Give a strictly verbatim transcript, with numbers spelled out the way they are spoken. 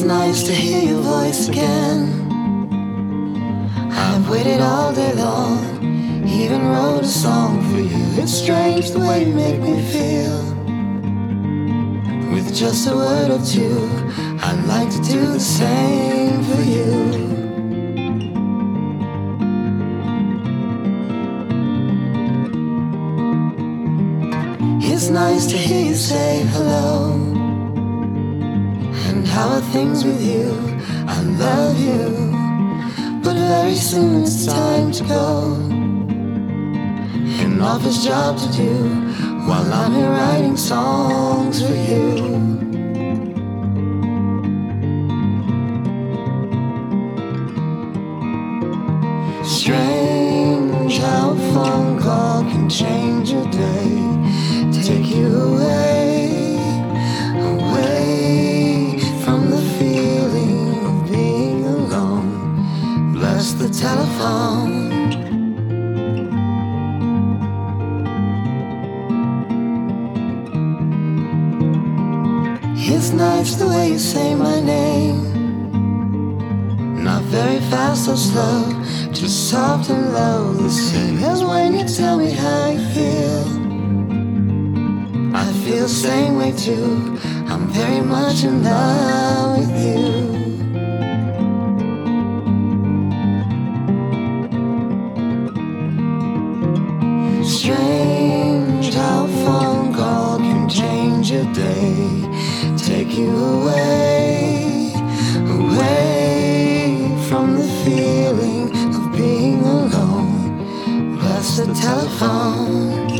nice to hear your voice again. I've waited all day long, even wrote a song for you. It's strange the way you make me feel. With just a word or two, I'd like to do the same for you. It's nice to hear you say hello. And how are things with you? I love you. But very soon it's time to go. An office job to do while I'm here writing songs for you. Strange how a phone call can change your day, take you away, away from the feeling of being alone. Bless the telephone. It's nice the way you say my name. Not very fast or slow, just soft and low, the same as when you tell me how you feel. I feel the same way too. I'm very much in love with you. Strange how a phone call can change your day, take you away, away from the feeling of being alone. Bless the telephone.